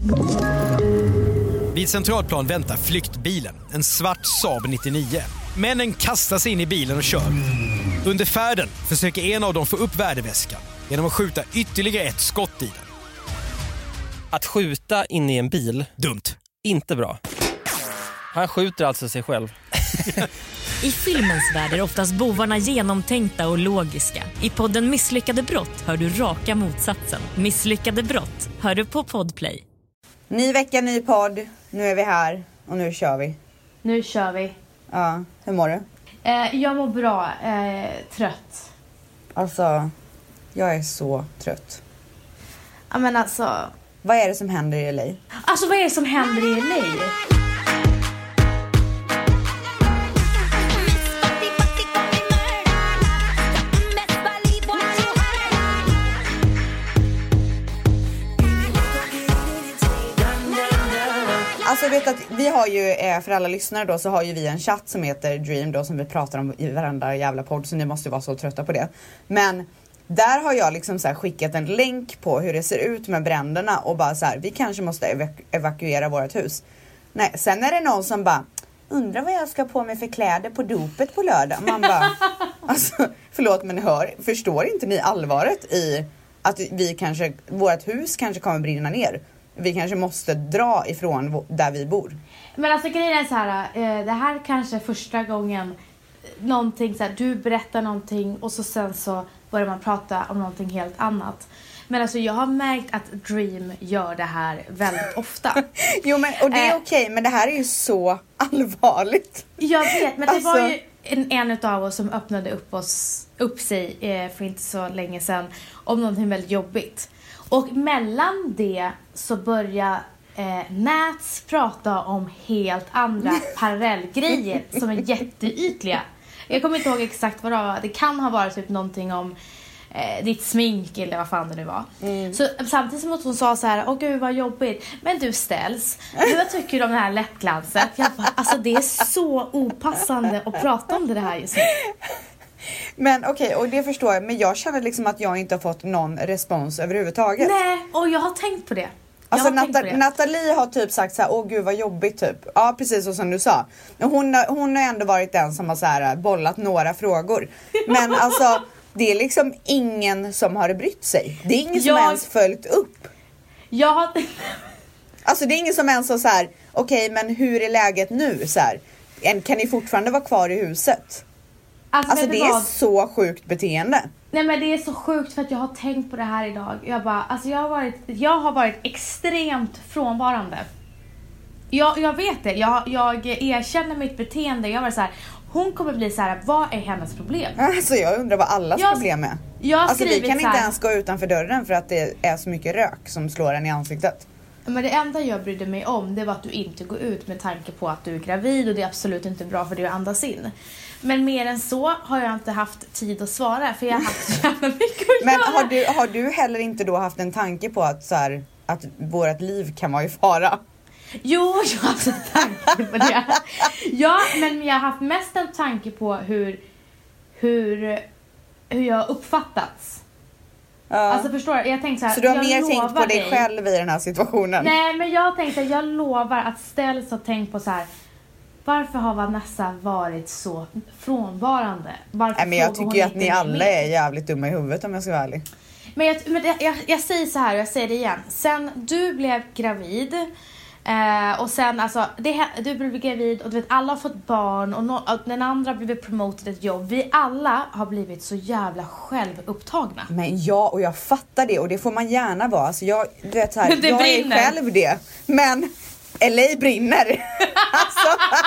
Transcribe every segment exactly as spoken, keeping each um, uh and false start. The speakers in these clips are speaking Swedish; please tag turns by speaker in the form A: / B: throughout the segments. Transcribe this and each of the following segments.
A: Vid Centralplan väntar flyktbilen, en svart Saab nittionio. Männen kastar sig in i bilen och kör. Under färden försöker en av dem få upp värdeväskan genom att skjuta ytterligare ett skott i den.
B: Att skjuta in i en bil,
A: dumt.
B: Inte bra. Han skjuter alltså sig själv.
C: I filmens värld är oftast bovarna genomtänkta och logiska. I podden Misslyckade brott hör du raka motsatsen. Misslyckade brott hör du på Podplay.
D: Ny vecka, ny podd. Nu är vi här och nu kör vi.
E: Nu kör vi.
D: Ja, hur mår du?
E: Eh, jag mår bra. Eh, trött.
D: Alltså, jag är så trött.
E: Ja, men alltså...
D: Vad är det som händer i L A?
E: Alltså, vad är det som händer i L A?
D: Alltså jag vet att vi har ju, för alla lyssnare då, så har ju vi en chatt som heter Dream då, som vi pratar om i varenda jävla podd, så ni måste ju vara så trötta på det. Men där har jag liksom så här skickat en länk på hur det ser ut med bränderna och bara så här, vi kanske måste evaku- evakuera vårt hus. Nej, sen är det någon som bara, undrar vad jag ska på mig för kläder på dopet på lördag. Man bara, alltså förlåt men hör, förstår inte ni allvaret i att vi kanske, vårt hus kanske kommer brinna ner? Vi kanske måste dra ifrån där vi bor.
E: Men alltså grejen är så här, eh, det här kanske är första gången någonting så här, du berättar någonting och så sen så börjar man prata om någonting helt annat. Men alltså jag har märkt att Dream gör det här väldigt ofta.
D: Jo men, och det är
E: eh,
D: okej, men det här är ju så allvarligt.
E: Jag vet, men det
D: alltså...
E: var ju en, en av oss som öppnade upp, oss, upp sig eh, för inte så länge sedan om någonting väldigt jobbigt. Och mellan det så börjar eh, Nats prata om helt andra parallellgrejer som är jätteytliga. Jag kommer inte ihåg exakt vad det var. Det kan ha varit typ någonting om eh, ditt smink eller vad fan det nu var. Mm. Så samtidigt som hon sa så här, åh gud vad jobbigt. Men du ställs, vad tycker du om det här läppglanset? Jag bara, alltså det är så opassande att prata om det här just nu.
D: Men okej, okay, och det förstår jag. Men jag känner liksom att jag inte har fått någon respons överhuvudtaget.
E: Nej, och jag har tänkt på det. Jag
D: Alltså
E: har
D: Nat-
E: på det.
D: Nathalie har typ sagt så här, åh gud vad jobbigt typ. Ja, precis så som du sa. Hon, hon har ändå varit den som har så här bollat några frågor. Men alltså, det är liksom ingen som har brytt sig. Det är ingen som
E: jag...
D: ens följt upp.
E: Jag har...
D: Alltså det är ingen som ens har så här, okej okay, men hur är läget nu? Så här, kan ni fortfarande vara kvar i huset?
E: Alltså,
D: alltså det är så sjukt beteende.
E: Nej men det är så sjukt för att jag har tänkt på det här idag. Jag bara, alltså jag har varit, jag har varit extremt frånvarande. Jag, jag vet det, jag, jag erkänner mitt beteende. Jag var så här, hon kommer bli så här, vad är hennes problem?
D: Alltså jag undrar vad allas
E: jag,
D: problem är.
E: Jag har
D: alltså vi kan inte
E: här,
D: ens gå utanför dörren för att det är så mycket rök som slår en i ansiktet.
E: Men det enda jag brydde mig om, det var att du inte går ut med tanke på att du är gravid och det är absolut inte bra för dig att andas in. Men mer än så har jag inte haft tid att svara för jag har haft så jävla mycket att
D: Men
E: göra.
D: har du, har du heller inte då haft en tanke på att, så här, att vårt liv kan vara i fara?
E: Jo, jag har haft en tanke på det. Ja, men jag har haft mest en tanke på hur, hur, hur jag har uppfattats.
D: Ja.
E: Alltså förstår du? Jag tänkte så här,
D: så du har
E: jag
D: mer tänkt på dig,
E: dig
D: själv i den här situationen?
E: Nej, men jag tänkte, jag lovar att Ställs har tänkt på så här. Varför har Vanessa varit så frånvarande? Varför
D: Nej, men jag tycker ju att ni alla
E: med?
D: är jävligt dumma i huvudet om jag ska vara ärlig.
E: Men, jag, men jag, jag, jag säger så här, jag säger det igen. Sen du blev gravid eh, och sen alltså det, du blev gravid och du vet alla har fått barn och, no, och den andra har blivit promoted ett jobb. Vi alla har blivit så jävla självupptagna.
D: Men ja, och jag fattar det och det får man gärna vara. Alltså jag, du vet så här,
E: det
D: jag
E: brinner.
D: är själv det. Men L A brinner. alltså,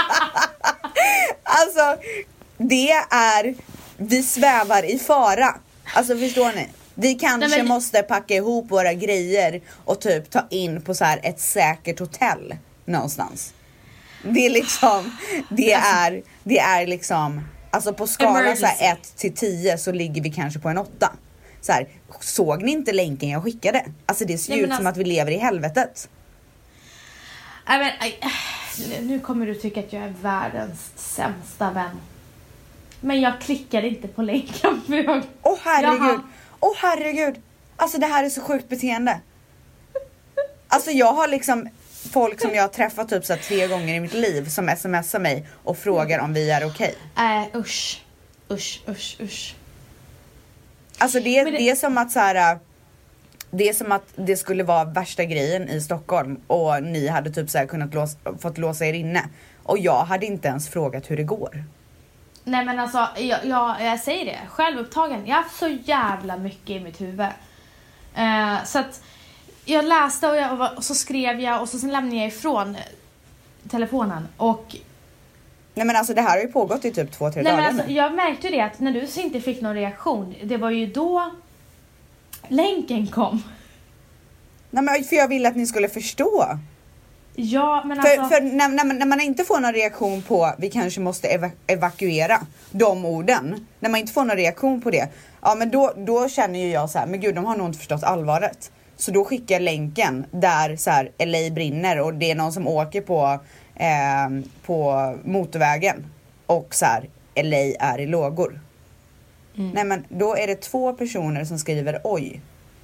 D: alltså, det är, vi svävar i fara. Alltså förstår ni? Vi kanske
E: Nej, men...
D: måste packa ihop våra grejer och typ ta in på så här ett säkert hotell någonstans. Det är liksom, det är, det är liksom, alltså på skala så här ett till tio så ligger vi kanske på en åtta. Så här, såg ni inte länken jag skickade? Alltså det ser ju ut som
E: alltså...
D: att vi lever i helvetet.
E: Nej, men, aj, nu kommer du tycka att jag är världens sämsta vän. Men jag klickade inte på länken.
D: Åh oh, herregud.
E: Jaha.
D: Åh oh, herregud. Alltså det här är så sjukt beteende. Alltså jag har liksom folk som jag har träffat typ så här tre gånger i mitt liv som smsar mig och frågar om vi är okej.
E: Nej, äh, usch. Usch, usch, usch.
D: Alltså det, det...
E: det...
D: det är som att så här, det är som att det skulle vara värsta grejen i Stockholm och ni hade typ så här kunnat låsa, fått låsa er inne. Och jag hade inte ens frågat hur det går.
E: Nej men alltså, jag, jag, jag säger det. Självupptagen. Jag har haft så jävla mycket i mitt huvud. Uh, så att jag läste och, jag, och så skrev jag och så sen lämnade jag ifrån telefonen. Och...
D: Nej men alltså det här har ju pågått i typ två, tre
E: Nej,
D: dagar
E: men alltså,
D: nu.
E: jag märkte det att när du inte fick någon reaktion, det var ju då länken kom.
D: Nej men för jag ville att ni skulle förstå.
E: Ja, men
D: för,
E: alltså...
D: för när, när, man, när man inte får någon reaktion på vi kanske måste eva- evakuera de orden. När man inte får någon reaktion på det. Ja men då, då känner ju jag så här, men gud de har nog inte förstått allvaret. Så då skickar jag länken där så här L A brinner och det är någon som åker på, eh, på motorvägen. Och så här L A är i lågor. Mm. Nej men då är det två personer som skriver oj.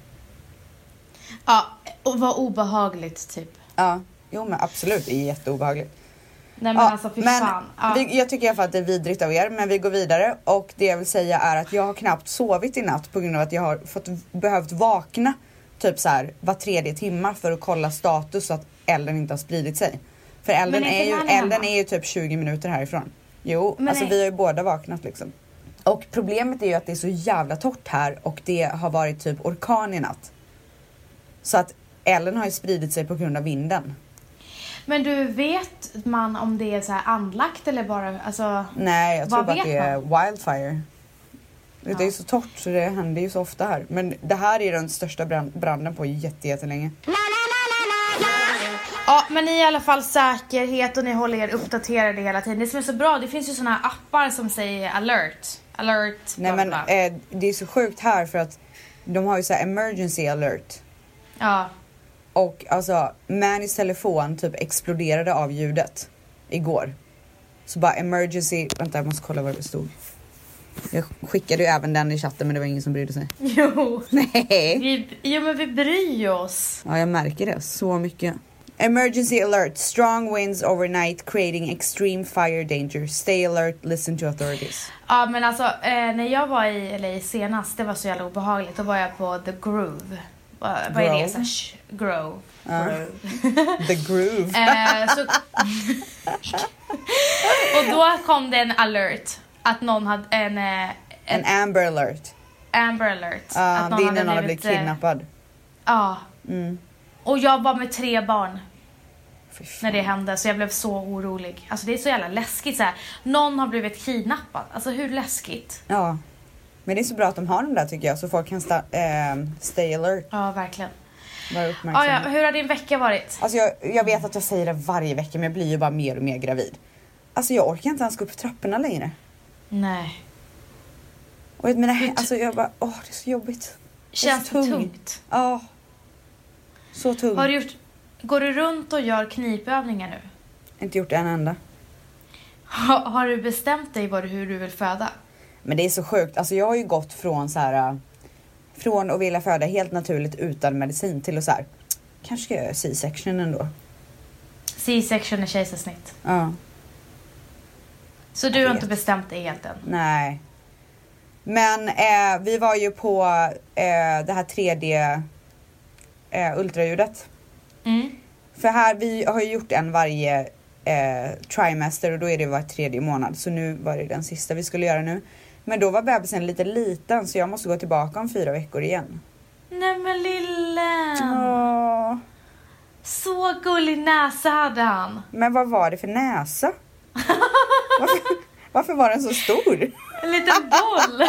E: Ja, och vad obehagligt typ.
D: Ja. Jo men absolut, det är jätteobehagligt.
E: Nej men
D: ja,
E: alltså fy
D: men
E: fan. Ja.
D: Vi, jag tycker i alla fall att det är vidrigt av er. Men vi går vidare. Och det jag vill säga är att jag har knappt sovit i natt. På grund av att jag har fått, behövt vakna typ så här var tredje timme för att kolla status så att elden inte har spridit sig. För elden, är ju, elden är ju typ tjugo minuter härifrån. Jo, men alltså nej. Vi har ju båda vaknat liksom. Och problemet är ju att det är så jävla torrt här. Och det har varit typ orkan i natt. Så att elden har ju spridit sig på grund av vinden.
E: Men du, vet man om det är så här anlagt eller bara, alltså...
D: Nej, jag tror bara att det är
E: man?
D: wildfire.
E: Ja.
D: Det är så torrt så det händer ju så ofta här. Men det här är den största branden på jätte, jättelänge.
E: Ja, men ni är i alla fall säkerhet och ni håller er uppdaterade hela tiden. Det som är så bra, det finns ju såna här appar som säger alert. Alert,
D: Nej men eh, det är så sjukt här för att de har ju så här emergency alert.
E: Ja.
D: Och alltså, Mannys telefon typ exploderade av ljudet igår. Så bara emergency, vänta jag måste kolla vad det stod. Jag skickade ju även den i chatten men det var ingen som brydde sig.
E: Jo.
D: Nej.
E: Vi, jo men vi bryr oss.
D: Ja jag märker det så mycket. Emergency alert, strong winds overnight creating extreme fire danger. Stay alert, listen to authorities.
E: Ja men alltså, eh, när jag var i L A senast, det var så jävla obehagligt. Då var jag på The Groove. Vad, vad är det? Så, sh, grove.
D: Uh,
E: grove.
D: The Groove.
E: eh, så, och då kom det en alert. Att någon hade en... En,
D: en Amber alert.
E: Amber alert.
D: Uh,
E: att någon
D: det är
E: hade
D: när någon har blivit kidnappad.
E: Ja.
D: Mm.
E: Och jag var med tre barn. När det hände, så jag blev så orolig. Alltså det är så jävla läskigt så här. Någon har blivit kidnappad. Alltså hur läskigt?
D: Ja. Men det är så bra att de har dem där tycker jag. Så folk kan sta- äh, stay alert.
E: Ja, verkligen.
D: Vara uppmärksam.
E: Ja, ja. Hur har din vecka varit?
D: Alltså jag, jag vet att jag säger det varje vecka. Men jag blir ju bara mer och mer gravid. Alltså jag orkar inte ens gå upp för trapporna längre.
E: Nej.
D: Och jag menar, alltså jag bara, åh det är så jobbigt.
E: Känns
D: det
E: tung. tungt?
D: Ja. Så tung.
E: Har du gjort, går du runt och gör knipövningar nu?
D: Inte gjort en enda.
E: Ha, har du bestämt dig vad, hur du vill föda?
D: Men det är så sjukt. Alltså jag har ju gått från så här, från att vilja föda helt naturligt utan medicin till att så här, kanske ska jag göra C-section ändå.
E: C-section är kejsarsnitt.
D: Ja.
E: Så du har inte bestämt dig helt än?
D: Nej. Men eh, vi var ju på eh, det här tredje eh, ultraljudet.
E: Mm.
D: För här, vi har ju gjort en varje eh, trimester och då är det var tredje månad. Så nu var det den sista vi skulle göra nu. Men då var bebisen lite liten så jag måste gå tillbaka om fyra veckor igen.
E: Nej men lillen.
D: Åh.
E: Så gullig näsa hade han.
D: Men vad var det för näsa? varför, varför var den så stor?
E: En liten boll.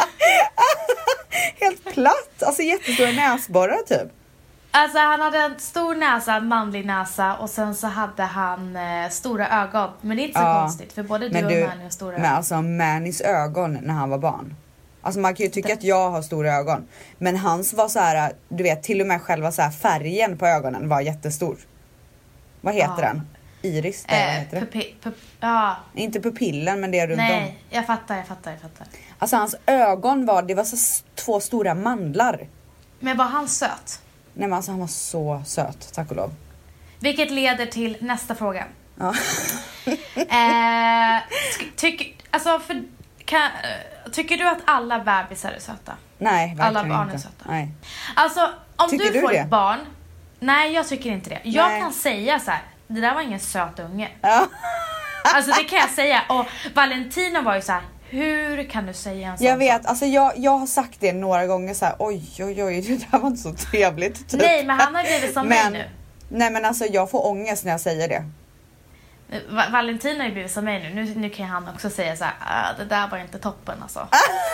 D: Helt platt. Alltså jättestora näsborrar typ.
E: Alltså han hade en stor näsa, en manlig näsa. Och sen så hade han eh, stora ögon. Men det är inte så
D: ja,
E: konstigt. För både du,
D: du
E: och Manny har stora
D: men
E: ögon.
D: Men alltså Mannys ögon när han var barn. Alltså man kan ju tycka det. Att jag har stora ögon. Men hans var så här, du vet till och med själva så här färgen på ögonen var jättestor. Vad heter
E: ja.
D: den? Iris?
E: Eh,
D: vad heter det?
E: Pupi, pup, ja.
D: Inte pupillen men det är runt
E: Nej,
D: om.
E: Nej, jag fattar, jag fattar, jag fattar.
D: Alltså hans ögon var, det var så två stora mandlar.
E: Men var han söt?
D: Nej men alltså han var så söt, tack och lov.
E: Vilket leder till nästa fråga.
D: Ja.
E: eh, tyck, alltså för, kan, tycker du att alla bebisar är söta?
D: Nej, verkligen
E: alla barn
D: inte.
E: Är söta?
D: Nej.
E: Alltså, om
D: Tycker
E: du,
D: du
E: får
D: det?
E: ett barn... Nej, jag tycker inte det. Jag
D: Nej.
E: kan säga så här: det där var ingen söt unge.
D: Ja.
E: Alltså det kan jag säga. Och Valentina var ju så här: hur kan du säga en sån
D: Jag vet,
E: sak?
D: alltså jag, jag har sagt det några gånger så här: oj oj oj, det där var inte så trevligt typ.
E: Nej, men han har blivit som
D: men,
E: mig nu.
D: Nej men alltså jag får ångest när jag säger det.
E: Va- Valentina har ju blivit som mig nu. nu. Nu kan han också säga så här: ah, det där var inte toppen alltså.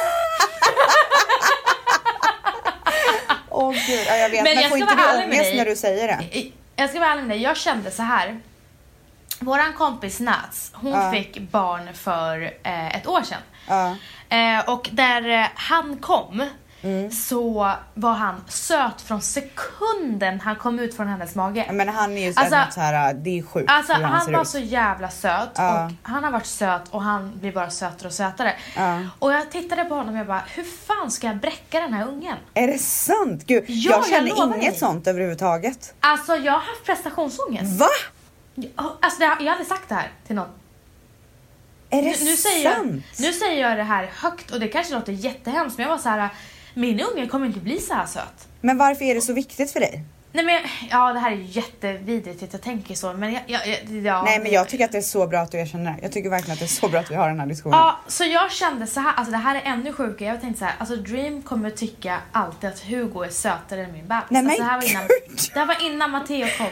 D: Åh oh, gud, ja, jag vet.
E: Men
D: Men,
E: jag
D: får
E: ska
D: inte
E: vara
D: du
E: ärlig med
D: ångest
E: dig.
D: när du säger det?
E: Jag ska vara ärlig med dig. Jag kände så här. Våran kompis Nats, hon
D: Ja.
E: fick barn för eh, ett år sedan.
D: Ja.
E: Eh, och där eh, han kom
D: Mm.
E: så var han söt från sekunden han kom ut från hennes mage.
D: Men han är ju
E: Alltså-
D: alltså, så här, det är sjukt
E: Alltså
D: hur han,
E: han
D: ser
E: var
D: ut.
E: så jävla söt
D: Ja.
E: och han har varit söt och han blir bara sötare och sötare.
D: Ja.
E: Och jag tittade på honom och jag bara, hur fan ska jag bräcka den här ungen?
D: Är det sant? Gud,
E: Ja,
D: jag
E: jag
D: känner
E: lovar
D: inget
E: dig.
D: sånt överhuvudtaget.
E: Alltså jag har haft prestationsångest.
D: Va?
E: Alltså det, jag har aldrig sagt det här till någon.
D: Är det
E: Nu, nu, säger
D: sant?
E: jag, nu säger jag det här högt och det kanske låter jättehemskt, men jag var så här: min unge kommer inte bli så här söt.
D: Men varför är det så viktigt för dig?
E: Nej men, ja det här är ju jättevidrigt att jag tänker så, men jag, jag, jag, ja,
D: Nej men jag tycker att det är så bra att du erkänner det. Jag tycker verkligen att det är så bra att vi har den här diskussionen.
E: Ja, så jag kände så här, alltså det här är ännu sjukare. Jag tänkte så här, alltså Dream kommer tycka alltid att Hugo är sötare än min bebis.
D: Nej, men
E: alltså, det här var innan,
D: gud.
E: det här var innan Matteo kom.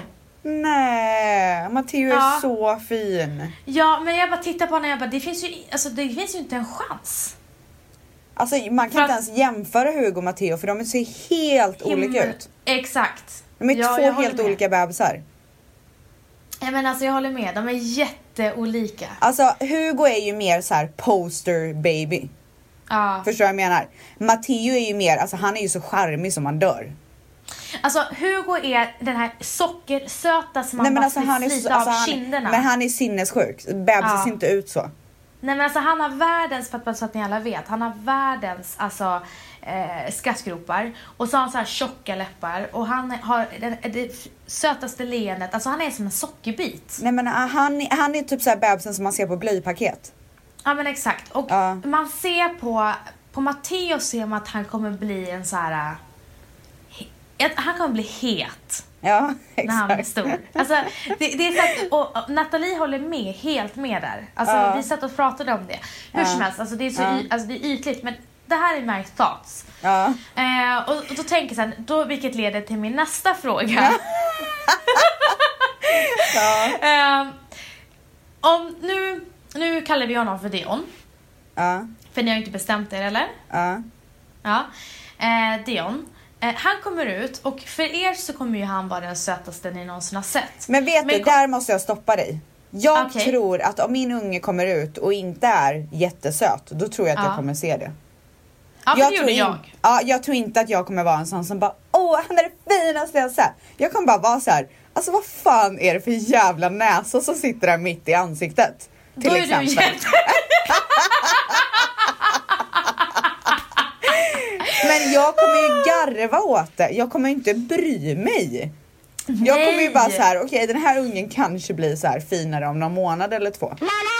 D: Nej, Matteo
E: Ja.
D: är så fin.
E: Ja, men jag bara tittar på honom och jag bara, det finns ju, alltså det finns ju inte en chans.
D: Alltså man kan
E: För
D: inte
E: att-
D: ens jämföra Hugo och Matteo för de ser helt olika
E: Himmel-
D: ut.
E: Exakt.
D: De är
E: Ja,
D: två
E: jag håller
D: helt
E: med.
D: olika bebisar.
E: Ja, men alltså jag håller med, de är jätteolika.
D: Alltså Hugo är ju mer så här poster baby.
E: Ja.
D: Förstår du vad jag menar? Matteo är ju mer, alltså han är ju så charmig som man dör.
E: Alltså Hugo är den här sockersöta som man
D: Nej men
E: bara
D: alltså han är
E: slita
D: så, alltså,
E: av
D: han,
E: kinderna.
D: men han är sinnessjuk. Bebis
E: Ja.
D: ser inte ut så.
E: Nej men alltså han har världens, för att, så att ni alla vet, han har världens alltså eh, skattgropar och så har han så här tjocka läppar och han har det, det sötaste leendet, alltså han är som en sockerbit.
D: Nej men han, han är typ så här bebisen som man ser på blöjpaket.
E: Ja men exakt, och
D: Ja.
E: man ser på, på Matteo ser man att han kommer bli en så här, he- han kommer bli het.
D: Ja,
E: När han blir
D: exakt.
E: stor. Alltså, det, det är så att, och, och Nathalie håller med, helt med där. Alltså,
D: Ja.
E: vi satt och pratade om det. Hur
D: Ja.
E: som helst, alltså, det, är så
D: Ja.
E: y, alltså, det är ytligt. Men det här är my thoughts.
D: Ja.
E: Eh, och, och då tänker jag sen, då, vilket leder till min nästa fråga.
D: Ja.
E: eh, om nu, nu kallar vi honom för Dion.
D: Ja.
E: För ni har ju inte bestämt er, eller?
D: Ja.
E: Ja. Eh, Dion. Eh, han kommer ut och för er så kommer ju han vara den sötaste ni någonsin har sett.
D: Men vet
E: Men
D: du,
E: kom-
D: där måste jag stoppa dig. Jag
E: Okej.
D: tror att om min unge kommer ut och inte är jättesöt, då tror jag att
E: Ja.
D: jag kommer se det.
E: Ja, för
D: jag
E: det
D: tror
E: gjorde
D: in-
E: jag.
D: Ja, jag tror inte att jag kommer vara en sån som bara, åh han är det finaste jag sett. Jag kommer bara vara så här, alltså vad fan är det för jävla näsa som sitter där mitt i ansiktet? Till
E: Då är
D: exempel.
E: du jätte...
D: Men jag kommer ju garva åt det. Jag kommer inte bry mig. Jag kommer ju
E: Nej.
D: bara så här, okej den här ungen kanske blir så här finare om någon månad eller två.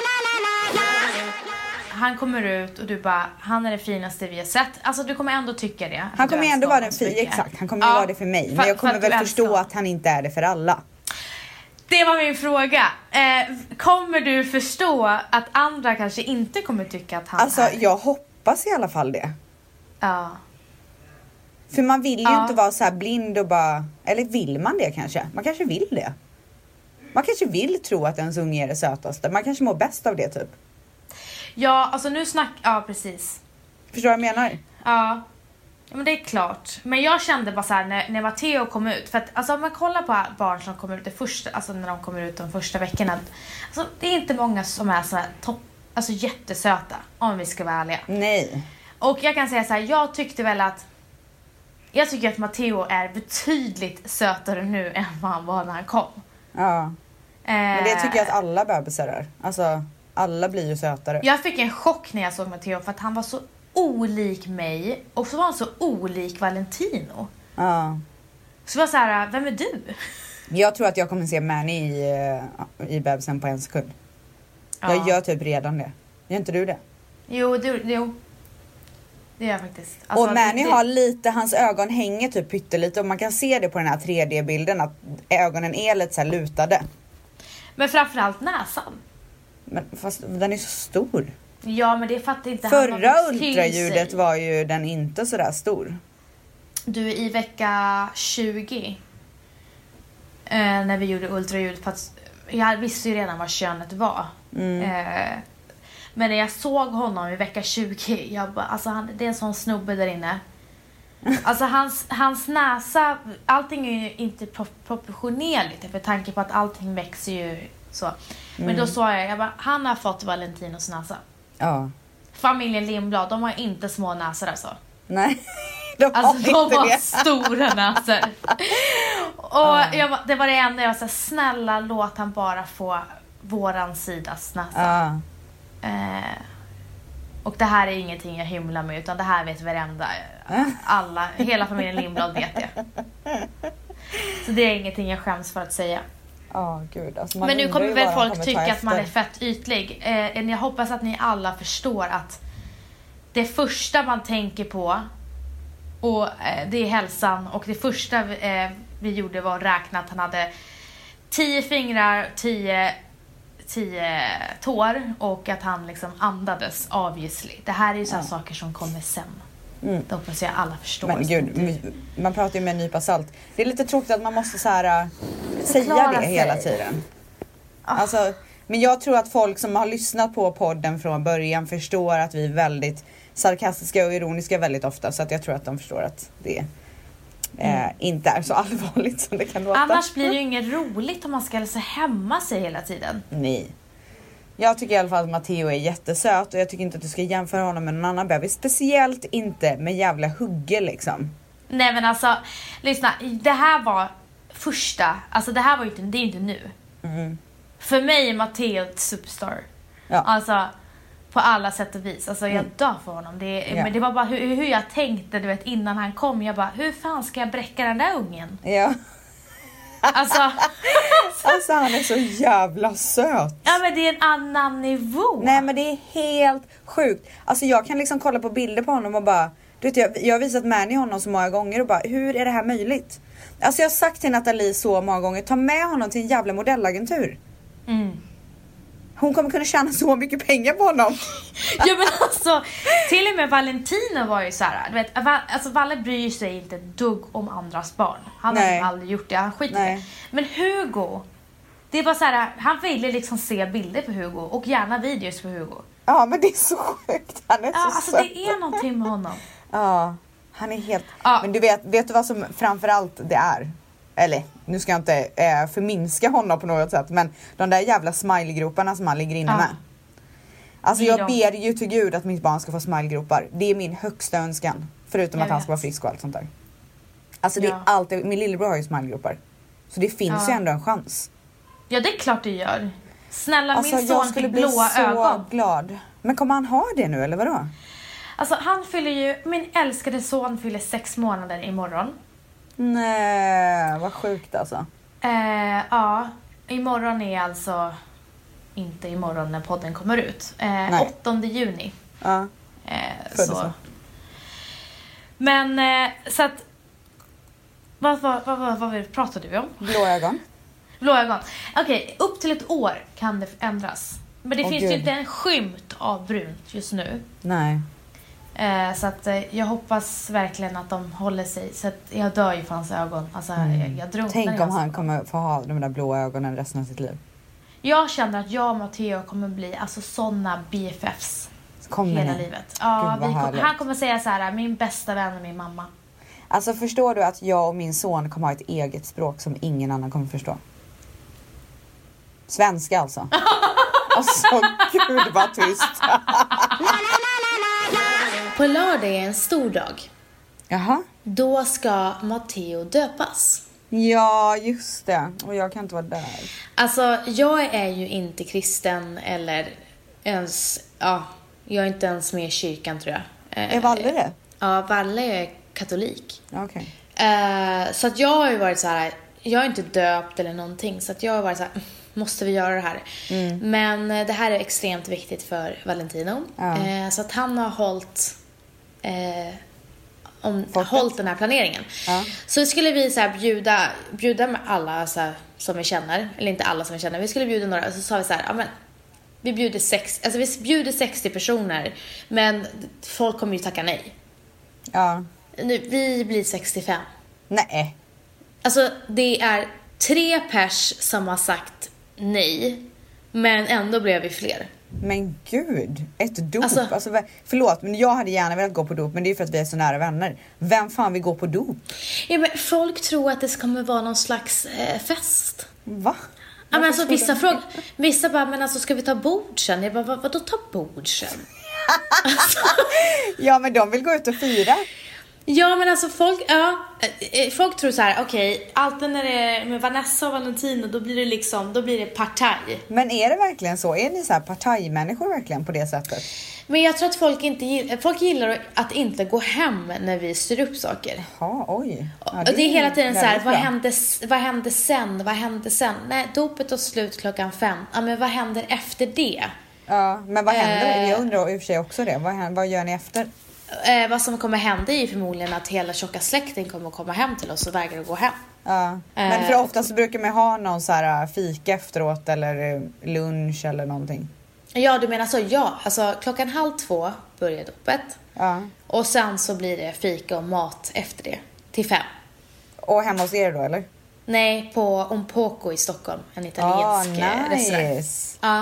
E: Han kommer ut och du bara, han är det finaste vi har sett. Alltså du kommer ändå tycka det.
D: Han
E: Du
D: kommer ju
E: älskar
D: ändå vara
E: honom
D: den
E: så
D: fin,
E: mycket.
D: exakt. Han kommer ju
E: Ja,
D: vara det för mig.
E: för-
D: Men jag
E: för
D: kommer
E: att du
D: väl
E: älskar
D: förstå
E: honom.
D: att han inte är det för alla.
E: Det var min fråga. Eh, kommer du förstå att andra kanske inte kommer tycka att han
D: Alltså
E: är...
D: jag hoppas i alla fall det.
E: Ja.
D: För man vill ju
E: Ja.
D: inte vara så här blind och bara, eller vill man det kanske? Man kanske vill det. Man kanske vill tro att ens unge är det sötaste. Man kanske mår bäst av det typ.
E: Ja, alltså nu snack... Ja, precis.
D: Förstår du vad jag menar?
E: Ja. Ja, men det är klart. Men jag kände bara så här när, när Matteo kom ut. För att alltså, om man kollar på barn som kommer ut det första, alltså när de kommer ut de första veckorna. Alltså, det är inte många som är så här topp, alltså jättesöta. Om vi ska vara ärliga.
D: Nej.
E: Och jag kan säga så här, jag tyckte väl att jag tycker att Matteo är betydligt sötare nu än vad han var när han kom.
D: Ja. Men det tycker jag att alla bebisar är. Alltså, alla blir ju sötare.
E: Jag fick en chock när jag såg Matteo för att han var så olik mig och så var han så olik Valentino.
D: Ja.
E: Så var så här, vem är du?
D: Jag tror att jag kommer se Manny i, i bebisen på en sekund. Ja. Jag gör typ redan det. Gör inte du det?
E: Jo, det, jo. det gör jag faktiskt. Alltså,
D: och Manny
E: det,
D: har lite, hans ögon hänger typ pyttelite. Och man kan se det på den här tre D-bilden att ögonen är lite så här lutade.
E: Men framförallt näsan.
D: Men fast den är så stor.
E: Ja, men det fattar inte
D: Förra ultraljudet var ju den inte så där stor.
E: Du, i vecka tjugo eh, när vi gjorde ultraljud, för att jag visste ju redan vad könet var.
D: Mm.
E: Eh, men när jag såg honom i vecka tjugo, jag bara, alltså han, det är en sån snubbe där inne. Alltså hans, hans näsa, allting är ju inte pro- proportionerligt för tanke på att allting växer ju så. Men
D: Mm.
E: då sa jag, jag bara, han har fått Valentinos näsa.
D: Ja.
E: Familjen Lindblad, de har inte små näsor alltså.
D: Nej. De
E: Alltså
D: har
E: de
D: inte
E: var
D: det.
E: stora näsor. Och jag, var- det var det enda jag var så här, snälla låt han bara få våran sidas näsa.
D: Ja.
E: Eh, och det här är ingenting jag hymlar med, utan det här vet varenda, alla, hela familjen Lindblad vet det. Så det är ingenting jag skäms för att säga.
D: Ja, gud. Alltså, man
E: Men nu
D: undrar
E: kommer
D: ju
E: väl
D: vad de
E: folk
D: kommer
E: tycka
D: ta
E: att man är
D: efter.
E: fett ytlig. Eh, jag hoppas att ni alla förstår att det första man tänker på och eh, det är hälsan. Och det första eh, vi gjorde var att räkna att han hade tio fingrar, tio, tio tår och att han liksom andades obviously. Det här är ju sådana
D: Ja.
E: saker som kommer sen.
D: Mm.
E: Det hoppas jag alla förstår.
D: Men gud, man pratar ju med en nypa salt. Det är lite tråkigt att man måste så här äh, säga
E: Förklara
D: det
E: sig.
D: hela tiden. Alltså, men jag tror att folk som har lyssnat på podden från början förstår att vi är väldigt sarkastiska och ironiska väldigt ofta. Så att jag tror att de förstår att det eh,
E: Mm.
D: inte är så allvarligt som det kan låta.
E: Annars blir det ju inget roligt om man ska alltså hämma sig hela tiden.
D: Nej. Jag tycker i alla fall att Matteo är jättesöt och jag tycker inte att du ska jämföra honom med någon annan bebis. Speciellt inte med jävla Hugge liksom.
E: Nej men alltså, lyssna, det här var första, alltså det här var ju inte, det är inte nu.
D: Mm.
E: För mig är Matteo ett superstar.
D: Ja.
E: Alltså, på alla sätt och vis. Alltså jag
D: Mm.
E: dör för honom. Det,
D: Ja.
E: Men det var bara hur, hur jag tänkte, du vet, innan han kom. Jag bara, hur fan ska jag bräcka den där ungen?
D: Ja.
E: Alltså,
D: Alltså han är så jävla söt.
E: ja men det är en annan nivå.
D: Nej men det är helt sjukt. Alltså jag kan liksom kolla på bilder på honom och bara, du vet, jag, jag har visat Manny honom så många gånger och bara, hur är det här möjligt? Alltså jag har sagt till Nathalie så många gånger, ta med honom till en jävla modellagentur.
E: Mm.
D: Hon kommer kunna tjäna så mycket pengar på honom.
E: Ja men alltså, till och med Valentino var ju så här, du vet, Va- alltså Valle bryr sig inte ett dugg om andras barn. Han
D: Nej.
E: har aldrig gjort det, han skiter i
D: Nej.
E: det. Men Hugo, det var så här, han ville liksom se bilder på Hugo och gärna videos på Hugo.
D: Ja men det är så sjukt, han är
E: Ja,
D: så
E: alltså
D: söt.
E: det är någonting med honom.
D: Ja, han är helt...
E: Ja.
D: Men du vet, vet du vad som framförallt det är? Eller, nu ska jag inte eh, förminska honom på något sätt. Men de där jävla smilegroparna som han ligger inne
E: Ja.
D: med. Alltså
E: Det är
D: jag
E: de.
D: ber ju till Gud att mitt barn ska få smilegropar. Det är min högsta önskan. Förutom
E: Jag
D: att han
E: vet.
D: ska vara frisk och allt sånt där. Alltså det är
E: Ja.
D: alltid, min lillebror har ju smilegropar. Så det finns
E: Ja.
D: ju ändå en chans.
E: Ja, det är klart det gör. Snälla,
D: Alltså
E: min
D: jag
E: son
D: skulle
E: fick
D: bli
E: blåa
D: så
E: ögon.
D: glad. Men kommer han ha det nu eller vadå?
E: Alltså han fyller ju, min älskade son fyller sex månader imorgon.
D: Nej, vad sjukt alltså.
E: Eh, ja, imorgon är alltså inte imorgon när podden kommer ut. Eh,
D: Nej.
E: åttonde juni.
D: Ja,
E: Eh,
D: föddes
E: så.
D: så.
E: Men eh, så att, vad, vad, vad, vad, vad pratade vi om?
D: Blå ögon.
E: Blå ögon. Okej, upp till ett år kan det ändras. Men det
D: Åh,
E: finns
D: Gud.
E: ju inte en skymt av brunt just nu.
D: Nej.
E: Eh, så att eh, jag hoppas verkligen att de håller sig. Så att jag dör ju för hans ögon. Alltså jag, jag drunknar i
D: Tänk om
E: hans
D: han
E: ögon.
D: kommer få ha de där blå ögonen resten av sitt liv.
E: Jag känner att jag och Matteo kommer bli alltså såna B F Fs
D: Kommer
E: hela
D: ni?
E: livet. Ja,
D: Gud, vad
E: vi kom,
D: härligt.
E: han kommer säga så här: min bästa vän är min mamma.
D: Alltså förstår du att jag och min son kommer ha ett eget språk som ingen annan kommer förstå? Svenska alltså. Alltså gud vad tyst.
E: På lördag är en stor dag.
D: Jaha.
E: Då ska Matteo döpas.
D: Ja just det. Och jag kan inte vara där.
E: Alltså, jag är ju inte kristen eller ens, ja, jag är inte ens med i kyrkan tror jag. Eh,
D: Är Valle det?
E: Ja, Valle är katolik.
D: Okej.
E: Eh, så att jag har ju varit så här, jag är inte döpt eller någonting, så att jag var så här, måste vi göra det här? Mm. Men det här är extremt viktigt för Valentino. Ja. Eh, så att han har hållit, eh, om, hållit den här planeringen. Ja. Så skulle vi så här bjuda, bjuda med alla så här, som vi känner, eller inte alla som vi känner, vi skulle bjuda några, så sa vi så här, ja men vi bjuder sex, alltså vi bjuder sextio personer, men folk kommer ju tacka nej. Ja. Nu, vi blir sextiofem.
D: Nej.
E: Alltså det är tre pers som har sagt nej, men ändå blev vi fler.
D: Men gud, ett dop. Alltså, alltså, förlåt, men jag hade gärna velat gå på dop, men det är för att vi är så nära vänner. Vem fan vill gå på dop?
E: Ja, men folk tror att det kommer vara någon slags eh, fest.
D: Va?
E: Ja, men alltså, vissa frågor, vissa bara, men alltså ska vi ta bord sen? Jag bara, vad, vadå ta bord sen?
D: Alltså. Ja, men de vill gå ut och fira.
E: Ja, men alltså folk, ja, folk tror så här, okej, okay, alltid när det är med Vanessa och Valentino, då blir det liksom, då blir det partaj.
D: Men är det verkligen så? Är ni så här partajmänniskor verkligen på det sättet?
E: Men jag tror att folk inte gillar, folk gillar att inte gå hem när vi styr upp saker.
D: Ja, oj. Ja, det,
E: och det är hela tiden så här, vad hände, vad hände sen? Vad hände sen? Nej, dopet tar slut klockan fem. Ja, men vad händer efter det?
D: Ja, men vad händer? Eh, jag undrar i och för sig också det. Vad, vad gör ni efter?
E: Eh, vad som kommer hända är ju förmodligen att hela tjocka släkten kommer komma hem till oss och vägrar att gå hem.
D: Ja, men för ofta så brukar man ha någon så här fika efteråt eller lunch eller någonting.
E: Ja, du menar så, ja. Alltså klockan halv två börjar dopet. Ja. Och sen så blir det fika och mat efter det. Till fem.
D: Och hemma hos er då, eller?
E: Nej, på Umpoco i Stockholm. En italiensk
D: oh, nice.
E: restaurang. Ja.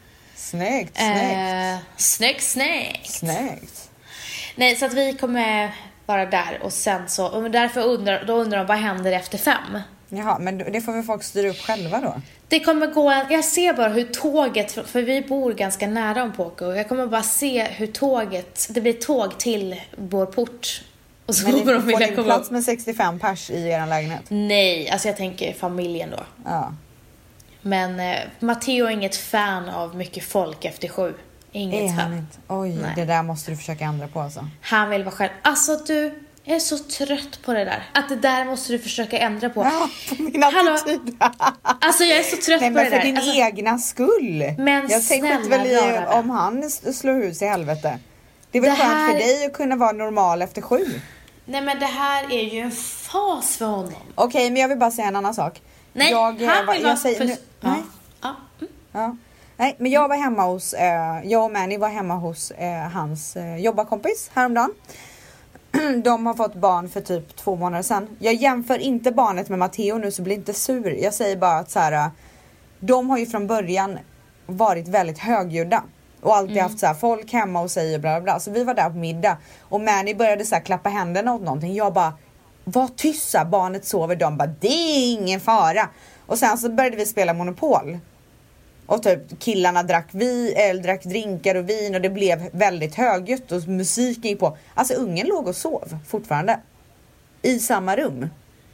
D: Snyggt, snyggt.
E: Eh, snyggt, snyggt.
D: Snyggt.
E: Nej, så att vi kommer vara där. Och sen så, och därför undrar, då undrar de vad händer efter fem.
D: Jaha, men det får vi folk styra upp själva då?
E: Det kommer gå, jag ser bara hur tåget, för vi bor ganska nära Umpoco. Jag kommer bara se hur tåget, det blir tåg till vår port. Och så
D: men
E: kommer de
D: vilja
E: komma.
D: Får ni plats med sextiofem pers i er lägenhet?
E: Nej, alltså jag tänker familjen då.
D: Ja.
E: Men eh, Matteo är inget fan av mycket folk efter sju. Inget
D: är
E: fan.
D: Inte? Oj, nej. Det där måste du försöka ändra på alltså.
E: Han vill vara själv. Alltså du, jag är så trött på det där. Att det där måste du försöka ändra på.
D: Ja, på min attityd.
E: Alltså jag är så trött
D: nej,
E: på det där.
D: Men för din
E: alltså,
D: egna skull.
E: Men
D: jag tänkte väl i, om han slår hus i helvete. Det är väl det skönt här... för dig att kunna vara normal efter sju.
E: Nej, men det här är ju en fas för honom.
D: Okej, okay, men jag vill bara säga en annan sak.
E: Nej,
D: jag,
E: han vill
D: jag,
E: vara
D: jag säger,
E: för...
D: nu,
E: ja.
D: Nej.
E: Ja. Mm.
D: Ja. Nej, men jag var hemma hos, eh, jag och Manny var hemma hos eh, hans eh, jobbarkompis häromdagen. De har fått barn för typ två månader sedan. Jag jämför inte barnet med Matteo nu, så blir inte sur. Jag säger bara att så här, de har ju från början varit väldigt högljudda. Och alltid mm. haft så här, folk hemma och säger bla bla. Så vi var där på middag. Och Manny började så här, klappa händerna åt någonting. Jag bara, vad tyssa, barnet sover. De bara, det är ingen fara. Och sen så började vi spela Monopol. Och typ killarna drack, vi, eller drack drinkar och vin. Och det blev väldigt högljutt. Och musiken gick på. Alltså ungen låg och sov fortfarande. I samma rum.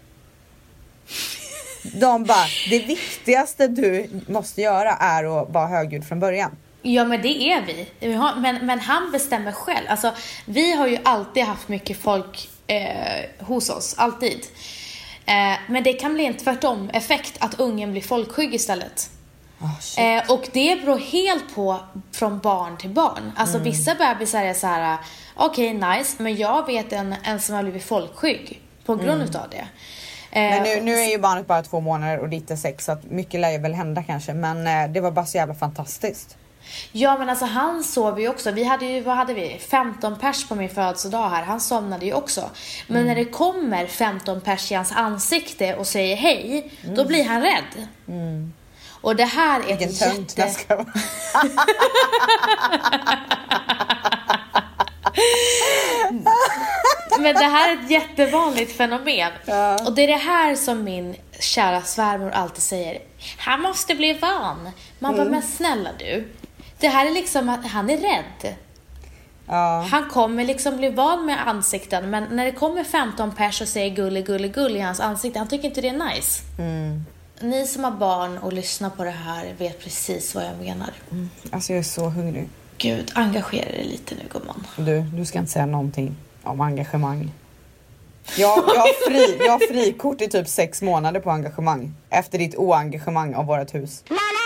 D: De bara, det viktigaste du måste göra är att vara högljudd från början.
E: Ja, men det är vi. Men, men han bestämmer själv. Alltså, vi har ju alltid haft mycket folk eh, hos oss. Alltid. Eh, men det kan bli en tvärtom effekt att ungen blir folkskygg istället. Oh, eh, och det beror helt på från barn till barn. Alltså mm. vissa bebisar är så här, okej, okay, nice. Men jag vet en, en som har blivit folkskygg på grund mm. av det.
D: Men nu, nu är ju barnet bara två månader och ditt är sex, så att mycket lär ju väl hända kanske. Men eh, det var bara så jävla fantastiskt.
E: Ja, men alltså han sov ju också. Vi hade ju, vad hade vi? femton pers på min födelsedag här. Han somnade ju också. Men mm. när det kommer femton pers i hans ansikte och säger hej, mm. då blir han rädd. Mm. Och det här är
D: vilken
E: ett
D: tönt,
E: jätte...
D: ska...
E: Men det här är ett jättevanligt fenomen.
D: Ja.
E: Och det är det här som min kära svärmor alltid säger. Han måste bli van. Man mm. bara, men snälla du. Det här är liksom att han är rädd.
D: Ja.
E: Han kommer liksom bli van med ansikten. Men när det kommer femton pers och säger gulle, gulle, gulle i hans ansikte, han tycker inte det är nice.
D: Mm.
E: Ni som har barn och lyssnar på det här vet precis vad jag menar.
D: Mm. Alltså jag är så hungrig.
E: Gud, engagera dig lite nu, gumman.
D: Du, du ska inte säga någonting om engagemang. Jag, jag, har fri, jag har frikort i typ sex månader på engagemang. Efter ditt oengagemang av vårt hus.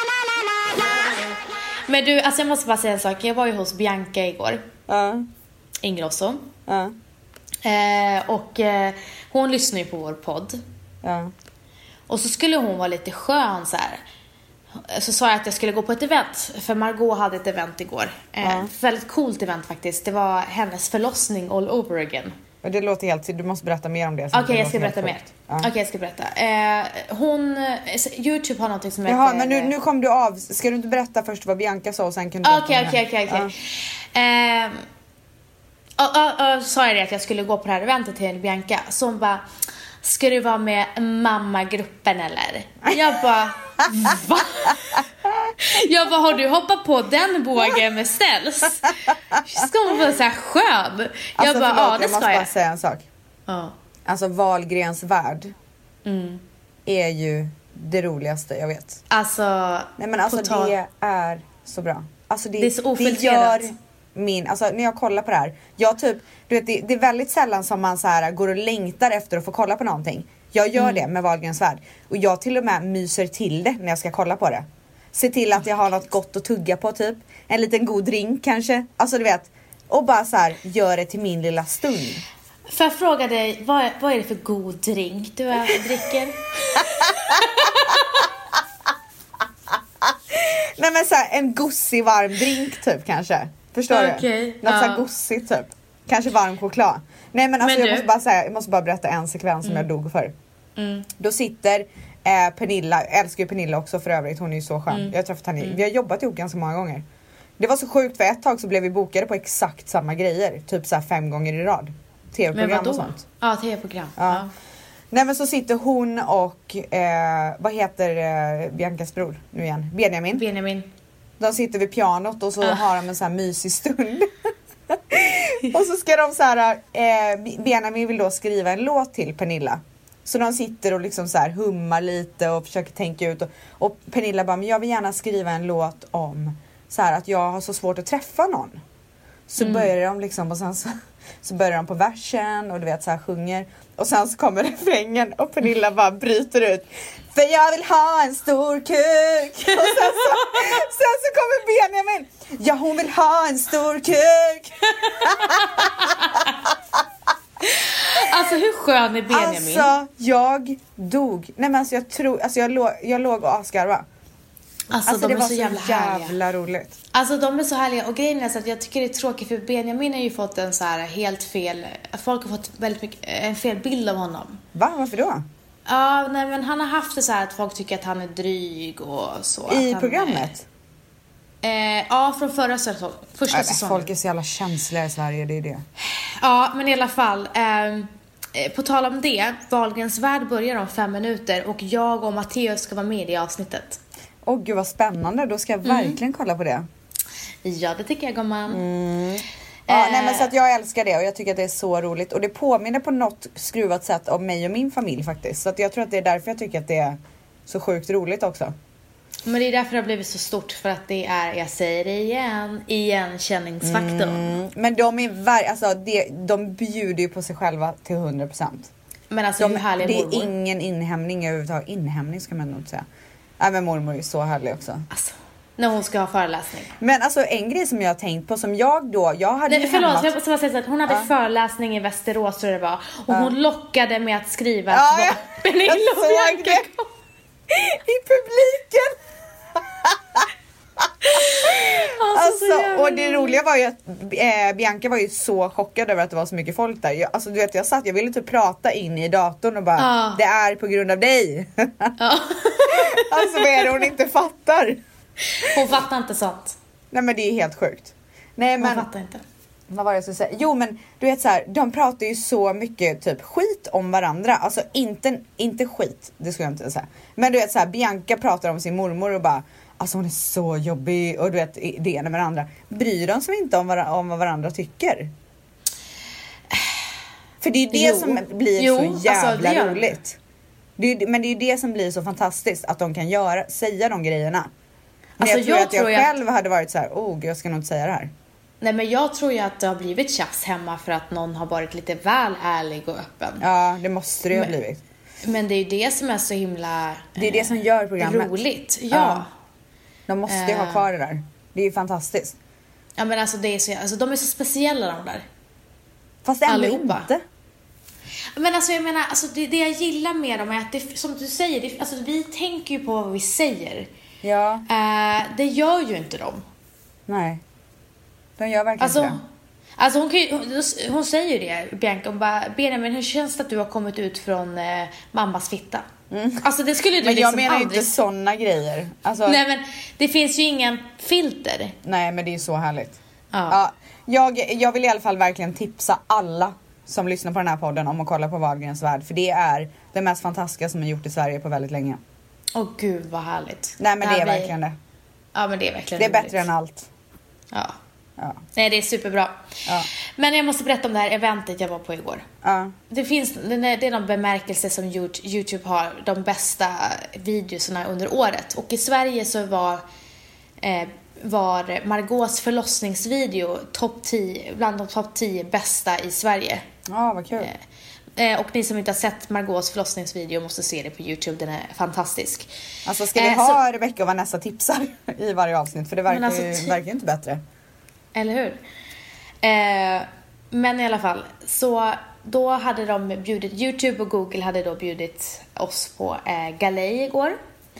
E: Men du, alltså jag måste bara säga en sak. Jag var ju hos Bianca igår.
D: Ja.
E: Ingrosso.
D: Ja.
E: Eh, och eh, hon lyssnar ju på vår podd.
D: Ja.
E: Och så skulle hon vara lite skön så här. Så sa jag att jag skulle gå på ett event. För Margot hade ett event igår. Eh,
D: Ja.
E: Väldigt coolt event faktiskt. Det var hennes förlossning all over again.
D: Det låter helt... Du måste berätta mer om det.
E: Okej, okay, jag ska berätta mer.
D: Ja.
E: Okej, okay, jag ska berätta. Eh, hon... YouTube har någonting som
D: Jaha,
E: heter...
D: men nu, nu kom du av. Ska du inte berätta först vad Bianca sa och sen kan du
E: Okej, okej, okej, okej. Sa jag det att jag skulle gå på det här eventet till Bianca. Så hon bara... Ska du vara med mammagruppen eller? Jag bara... Va? Jag bara, har du hoppat på den bågen med ställs? Ska hon vara så här skön? Jag
D: alltså,
E: bara,
D: förlåt,
E: ja det
D: jag
E: ska
D: måste
E: jag.
D: bara säga en sak.
E: Ja.
D: Alltså Wahlgrens värld
E: Mm.
D: är ju det roligaste jag vet.
E: Alltså,
D: Nej men alltså
E: total...
D: det är så bra. Alltså det,
E: Det är så
D: det
E: ofiltrerat.
D: gör min, alltså när jag kollar på det här. Jag typ, du vet det, det är väldigt sällan som man så här går och längtar efter att få kolla på någonting. Jag gör
E: Mm.
D: det med Wahlgrens värld. Och jag till och med myser till det när jag ska kolla på det. Se till att jag har något gott att tugga på typ. En liten god drink kanske. Alltså du vet. Och bara så här, gör det till min lilla stund.
E: Får jag fråga dig, vad är, vad är det för god drink du är, dricker?
D: Nej men så här, en gossig varm drink typ kanske. Förstår
E: Okej,
D: du? Något
E: ja.
D: så här gossigt typ. Kanske varm choklad. Nej men alltså
E: Men
D: jag
E: du-
D: måste bara säga, jag måste bara berätta en sekvens som jag dog för.
E: Mm.
D: Då sitter eh, Pernilla, jag älskar ju Pernilla också för övrigt, hon är ju så skön.
E: Mm.
D: Jag har träffat henne, vi har jobbat ihop ganska många gånger. Det var så sjukt, för ett tag så blev vi bokade på exakt samma grejer. Typ så här fem gånger i rad.
E: Men
D: Tv-program och
E: vadå?
D: sånt.
E: Ja, tv-program.
D: Ja. Nej men så sitter hon och, eh, vad heter eh, Biancas bror nu igen? Benjamin.
E: Benjamin.
D: De sitter vid pianot och så
E: Ah.
D: har de en så här mysig stund. Och så ska de så här, eh, Benjamin vill då skriva en låt till Pernilla. Så de sitter och liksom så här hummar lite och försöker tänka ut. Och, och Pernilla bara, men jag vill gärna skriva en låt om så här att jag har så svårt att träffa någon. Så
E: Mm.
D: börjar de liksom och sen så, så börjar de på versen och du vet så här sjunger. Och sen så kommer refrängen och Pernilla bara bryter ut. För jag vill ha en stor kuk. Och sen så, sen så kommer Benjamin. Ja, hon vill ha en stor kuk.
E: Alltså hur skön är Benjamin?
D: Alltså jag dog. Nej men alltså jag tror, alltså jag låg, jag låg och asgarva.
E: Alltså,
D: Alltså
E: de
D: det
E: är
D: var
E: så
D: så
E: jävla
D: jävla,
E: härliga.
D: roligt.
E: Alltså de är så härliga och grejen är så att jag tycker det är tråkigt för Benjamin har ju fått en så här helt fel, folk har fått väldigt mycket, en fel bild av honom.
D: Va? Varför då?
E: Ja, nej men han har haft det så här att folk tycker att han är dryg och så. att
D: I
E: han,
D: programmet?
E: Eh, ja, från förra säsongen, första
D: Nej, men
E: säsongen.
D: folk är så jävla känsliga i Sverige, det är det.
E: Ja, men i alla fall. Eh, på tal om det, Wahlgrens värld börjar om fem minuter och jag och Matteus ska vara med i avsnittet.
D: Åh gud vad spännande, då ska jag
E: Mm.
D: verkligen kolla på det.
E: Ja, det tycker jag, gumman.
D: Mm. Ja,
E: Eh.
D: nej, men så att jag älskar det och jag tycker att det är så roligt. Och det påminner på något skruvat sätt om mig och min familj faktiskt. Så att jag tror att det är därför jag tycker att det är så sjukt roligt också.
E: Men det är därför det har blivit så stort, för att det är, jag säger det igen, igenkänningsfaktorn.
D: Mm. Men de är ver- alltså, det, de bjuder ju på sig själva till hundra procent.
E: Men alltså
D: De,
E: hur härlig
D: det är
E: mormor.
D: ingen inhämning överhuvudtaget. Inhämning ska man nog inte säga. Nej men mormor är så härlig också.
E: Alltså, när hon ska ha föreläsning.
D: Men alltså en grej som jag har tänkt på som jag då, jag hade
E: Nej,
D: ju
E: förlåt,
D: hämmat...
E: jag måste bara säga så att hon hade
D: Ja.
E: föreläsning i Västerås tror jag det var. Och hon lockade med att skriva
D: Ja,
E: att
D: ja.
E: vad Pernilla
D: Jag
E: och
D: såg
E: Bianca
D: det.
E: kom.
D: I publiken.
E: Alltså, så
D: Alltså,
E: jävla
D: och det roliga var ju att eh, Bianca var ju så chockad över att det var så mycket folk där. Jag, alltså du vet, jag satt, jag ville typ prata in i datorn och bara,
E: Ja.
D: det är på grund av dig.
E: Ja.
D: Alltså vad är det hon inte fattar?
E: Hon fattar inte sånt.
D: Nej men det är helt sjukt. Nej
E: Hon
D: men,
E: fattar inte.
D: vad var det jag skulle säga? Jo men du vet så här, de pratar ju så mycket typ skit om varandra. Alltså inte, inte skit, det skulle jag inte säga. Men du vet så här, Bianca pratar om sin mormor och bara, alltså hon är så jobbig och du vet det ena med det andra. Bryr de sig inte om, var- om vad varandra tycker? För det är det
E: Jo.
D: som blir
E: Jo,
D: så
E: alltså,
D: jävla
E: det gör de.
D: roligt. Det är, men det är det som blir så fantastiskt, att de kan göra, säga de grejerna. Men
E: Alltså,
D: jag tror
E: jag
D: att jag
E: tror jag-
D: själv hade varit så här, oh gud, jag ska nog inte säga det här.
E: Nej, men jag tror ju att det har blivit tjafs hemma för att någon har varit lite väl ärlig och öppen.
D: Ja, det måste det ju ha
E: Men-
D: blivit.
E: Men det är ju det som är så himla
D: Det är det som gör programmet.
E: roligt. Ja.
D: Ja.
E: ja.
D: De måste ju ha
E: Eh.
D: kvar det där. Det är ju fantastiskt.
E: men alltså, det är så, alltså de är så speciella de där.
D: Fast ändå
E: Allihopa.
D: inte.
E: Men alltså jag menar, alltså det, det jag gillar med dem är att det, som du säger, det, alltså vi tänker ju på vad vi säger.
D: Ja,
E: Eh, det gör ju inte de.
D: nej. De gör verkligen
E: Alltså,
D: inte
E: alltså hon, kan ju, hon, hon säger ju det, Bianca. Hon bara, Benjamin, hur känns det att du har kommit ut från eh, mammas fitta? Alltså det skulle du
D: det. Men
E: liksom
D: jag menar ju
E: aldrig...
D: inte såna grejer. Alltså, nej.
E: Nej, men det finns ju ingen filter.
D: men det är ju så härligt.
E: Ja.
D: Ja, jag, jag vill i alla fall verkligen tipsa alla som lyssnar på den här podden om att kolla på Wahlgrens värld. För det är det mest fantastiska som är gjort i Sverige på väldigt länge.
E: Åh gud vad härligt.
D: Nej, men det är
E: blir-
D: verkligen det.
E: Ja, men det är verkligen
D: Det är
E: roligt.
D: bättre än allt.
E: Ja.
D: Ja.
E: Nej, det är superbra.
D: Ja.
E: Men jag måste berätta om det här eventet jag var på igår.
D: Ja.
E: Det finns, det är det är någon bemärkelse som YouTube har de bästa videorna under året. Och i Sverige så var, eh, var Margaux förlossningsvideo topp tio, bland de topp tio bästa i Sverige.
D: Ja, vad kul.
E: Eh, och ni som inte har sett Margaux förlossningsvideo måste se det på YouTube, den är fantastisk.
D: Alltså ska vi
E: Eh,
D: ha
E: så-
D: Rebecca och Vanessa tipsar i varje avsnitt? För det verkar,
E: Men alltså,
D: ju,
E: ty-
D: verkar ju inte bättre.
E: Eller hur? Eh, men i alla fall, så då hade de bjudit, YouTube och Google hade då bjudit oss på eh, galej igår.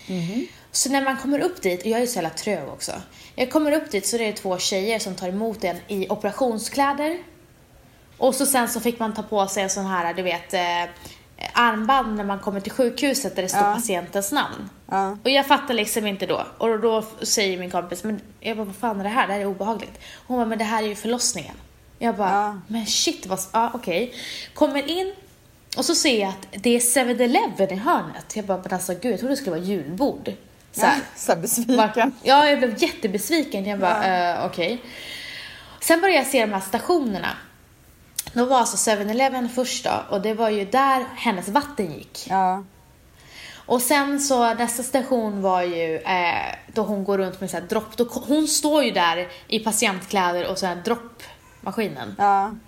E: Så när man kommer upp dit, och jag är så jävla trög också. Jag kommer upp dit så det är två tjejer som tar emot en i operationskläder. Och så sen så fick man ta på sig en sån här, du vet, eh, armband när man kommer till sjukhuset där det står
D: Ja.
E: patientens namn.
D: Ja.
E: Och jag fattar liksom inte då. Och då säger min kompis, men jag bara, vad fan är det här? Det här är obehagligt. Hon bara, men det här är ju förlossningen. Jag bara,
D: Ja.
E: men shit vad, ja okej. Kommer in och så ser jag att det är seven eleven i hörnet. Jag bara, men alltså gud, jag trodde det skulle vara julbord. Så
D: Ja,
E: här.
D: så besviken.
E: Var- Ja, jag blev jättebesviken. Jag bara, eh, okej. Sen började jag se de här stationerna. Då var alltså seven eleven först då, och det var ju där hennes vatten gick.
D: Ja.
E: Och sen så nästa station var ju eh, då hon går runt med så här dropp. Då, hon står ju där i patientkläder och så här droppmaskinen.
D: Ja.
E: Och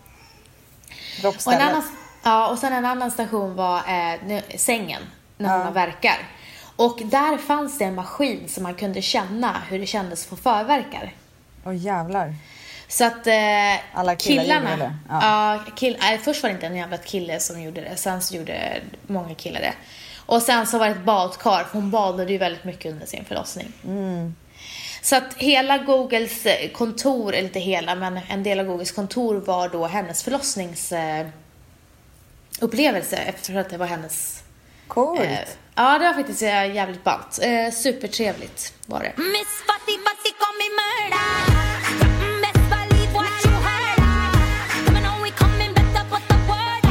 E: en
D: Droppstället.
E: annan, ja, och sen en annan station var eh, nu- sängen när
D: Ja.
E: hon verkar. Och där fanns det en maskin som man kunde känna hur det kändes att få förverkar.
D: Åh jävlar.
E: Så att eh,
D: Alla killar
E: killarna,
D: gjorde det?
E: ja.
D: Ja.
E: kill, nej, först var det inte en jävla kille som gjorde det, sen så gjorde många killar det. Och sen så var det ett badkar, för hon badade ju väldigt mycket under sin förlossning.
D: Mm.
E: Så att hela Googles eh, kontor, eller inte hela, men en del av Googles kontor var då hennes förlossningsupplevelse, eh, upplevelse, eftersom att det var hennes...
D: Coolt.
E: Eh, ja, det var faktiskt eh, jävligt ballt. Eh, supertrevligt var det.
F: Miss Fatty Fatty call me murder. Best believe what you heard. Come on, we coming better put the word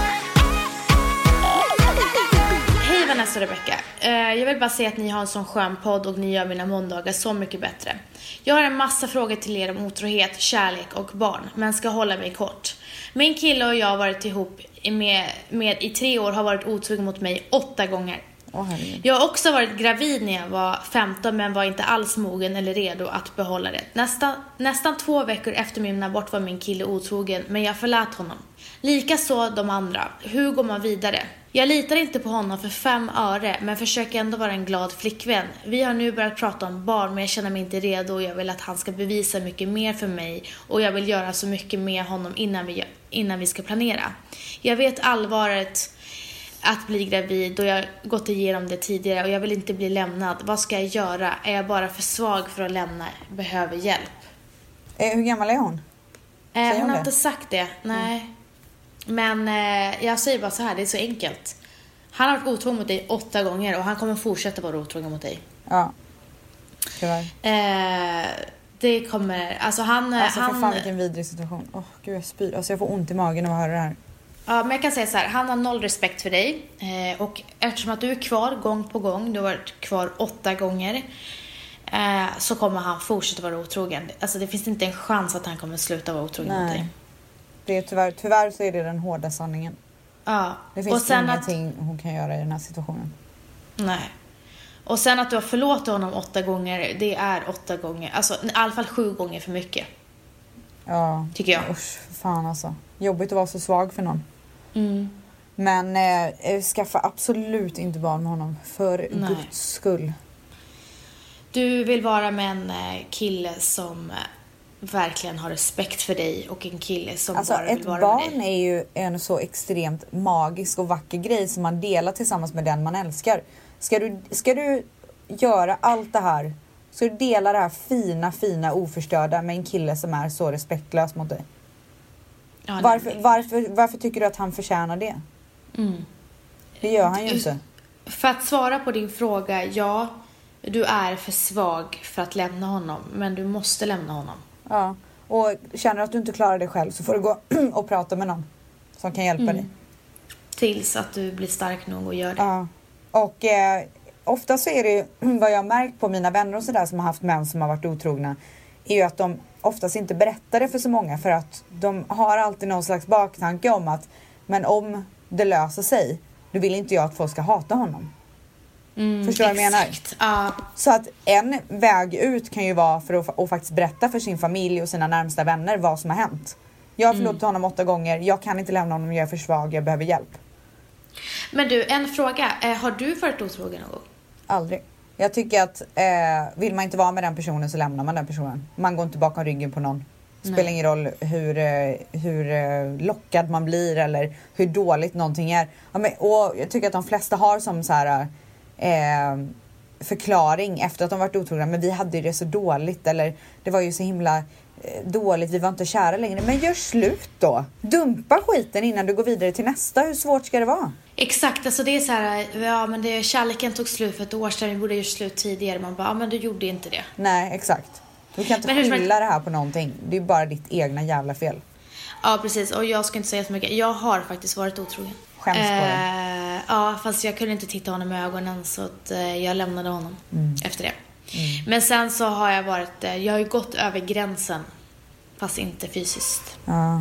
F: out.
E: Hej Vanessa och Rebecca. Eh, jag vill bara säga att ni har en sån skön podd och ni gör mina måndagar så mycket bättre. Jag har en massa frågor till er om otrohet, kärlek och barn, men ska hålla mig kort. Min kille och jag har varit ihop med, med i tre år, har varit otrogen mot mig åtta gånger.
D: Åh, herregud.
E: Jag har också varit gravid när jag var femton, men var inte alls mogen eller redo att behålla det. Nästan, nästan två veckor efter min abort var min kille otrogen, men jag förlät honom. Likaså de andra. Hur går man vidare? Jag litar inte på honom för fem öre, men försöker ändå vara en glad flickvän. Vi har nu börjat prata om barn, men jag känner mig inte redo och jag vill att han ska bevisa mycket mer för mig, och jag vill göra så mycket med honom innan vi, innan vi ska planera. Jag vet allvaret att bli gravid och jag har gått igenom det tidigare och jag vill inte bli lämnad. Vad ska jag göra? Är jag bara för svag för att lämna? Behöver hjälp?
D: Eh, hur gammal är hon?
E: Eh,
D: Säger
E: hon
D: hon
E: har
D: det?
E: inte sagt det, nej. Men eh, jag säger bara så här, det är så enkelt. Han har varit otrogen mot dig åtta gånger och han kommer fortsätta vara otrogen mot dig.
D: Ja. Tyvärr.
E: Eh, det kommer, alltså han...
D: Alltså för
E: han
D: fan vilken vidrig situation. Åh gud jag spyr. Alltså jag får ont i magen av att höra det här.
E: Ja, men jag kan säga så här, han har noll respekt för dig. Eh, och eftersom att du är kvar gång på gång, du har varit kvar åtta gånger, eh, så kommer han fortsätta vara otrogen. Alltså det finns inte en chans att han kommer sluta vara otrogen mot dig.
D: Nej. Det är tyvärr, tyvärr så är det den hårda sanningen.
E: Ja.
D: Det finns
E: och sen att,
D: ingenting hon kan göra i den här situationen.
E: nej. Och sen att du har förlåtit honom åtta gånger, det är åtta gånger, alltså i alla fall sju gånger för mycket.
D: Ja.
E: Tycker jag.
D: Usch, fan alltså. Jobbigt att vara så svag för någon.
E: Mm.
D: Men eh, skaffa absolut inte barn med honom. För
E: Nej.
D: Guds skull.
E: Du vill vara med en kille som verkligen har respekt för dig och en kille som
D: Alltså
E: bara vill
D: ett
E: vara
D: barn
E: med dig.
D: är ju en så extremt magisk och vacker grej som man delar tillsammans med den man älskar. Ska du, ska du göra allt det här, ska du dela det här fina, fina, oförstörda med en kille som är så respektlös mot dig?
E: Ja,
D: Varför,
E: nej.
D: varför, varför tycker du att han förtjänar det?
E: Mm.
D: Det gör han ju inte.
E: För att svara på din fråga, ja, du är för svag för att lämna honom, men du måste lämna honom.
D: Ja. Och känner att du inte klarar det själv så får du gå och prata med någon som kan hjälpa
E: Mm.
D: dig.
E: Tills att du blir stark nog och gör det.
D: Ja. Och eh, ofta så är det ju, vad jag har märkt på mina vänner och sådär som har haft män som har varit otrogna, är ju att de oftast inte berättar det för så många, för att de har alltid någon slags baktanke om att men om det löser sig, då vill inte jag att folk ska hata honom.
E: Mm,
D: Förstår du vad jag menar?
E: exakt. Ja.
D: Så att en väg ut kan ju vara för att, att faktiskt berätta för sin familj och sina närmsta vänner vad som har hänt. Jag har förlåtit honom åtta gånger, jag kan inte lämna honom, jag är för svag, jag behöver hjälp.
E: Men du, en fråga. Eh, har du varit otrogen någon gång?
D: Aldrig. Jag tycker att eh, vill man inte vara med den personen så lämnar man den personen. Man går inte bakom ryggen på någon. Spelar
E: Nej.
D: ingen roll hur, eh, hur eh, lockad man blir eller hur dåligt någonting är. Ja, men, och jag tycker att de flesta har som så här eh, förklaring efter att de varit otrogna. Men vi hade ju det så dåligt, eller det var ju så himla eh, dåligt, vi var inte kära längre. Men gör slut då. Dumpa skiten innan du går vidare till nästa. Hur svårt ska det vara?
E: Exakt, alltså det är så här, ja men det, kärleken tog slut för ett år sedan, vi borde göra slut tidigare. Man bara, ja men du gjorde inte det.
D: Nej, exakt. Du kan inte
E: Men hur som
D: skylla det här på någonting. Det är bara ditt egna jävla fel.
E: Ja precis, och jag ska inte säga så mycket. Jag har faktiskt varit otrogen.
D: Skäms på dig.
E: Eh, ja, fast jag kunde inte titta honom i ögonen, så att, eh, jag lämnade honom efter det. Men sen så har jag varit, eh, jag har ju gått över gränsen, fast inte fysiskt.
D: Ja.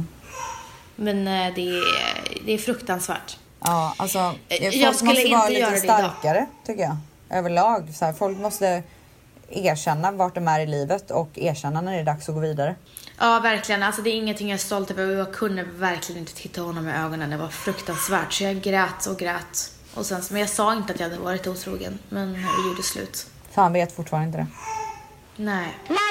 E: Men eh, det, är, det är fruktansvärt.
D: Ja, alltså
E: Jag
D: folk
E: skulle
D: måste
E: inte
D: vara
E: göra
D: lite
E: det idag.
D: starkare tycker jag. Överlag. Så här, folk måste erkänna vart de är i livet och erkänna när det är dags att gå vidare.
E: Ja, verkligen. Alltså det är ingenting jag är stolt över, och jag kunde verkligen inte titta honom i ögonen. Det var fruktansvärt. Så jag grät och grät. Och sen, men jag sa inte att jag hade varit otrogen, men vi gjorde slut.
D: Fan, vet fortfarande inte det.
E: Nej.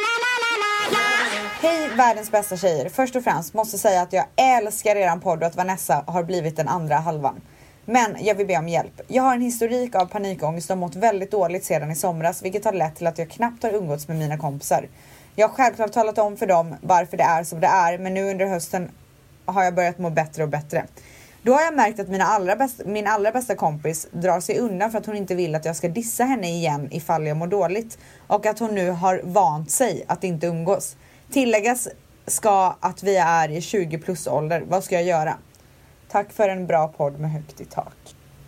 D: Hej världens bästa tjejer. Först och främst måste säga att jag älskar eran podd och att Vanessa har blivit den andra halvan. Men jag vill be om hjälp. Jag har en historik av panikångest och mått väldigt dåligt sedan i somras, vilket har lett till att jag knappt har umgåtts med mina kompisar. Jag har självklart talat om för dem varför det är som det är, men nu under hösten har jag börjat må bättre och bättre. Då har jag märkt att mina allra bästa, min allra bästa kompis drar sig undan för att hon inte vill att jag ska dissa henne igen ifall jag mår dåligt. Och att hon nu har vant sig att inte umgås. Tilläggas ska att vi är i tjugo plus ålder. Vad ska jag göra? Tack för en bra podd med högt i tak.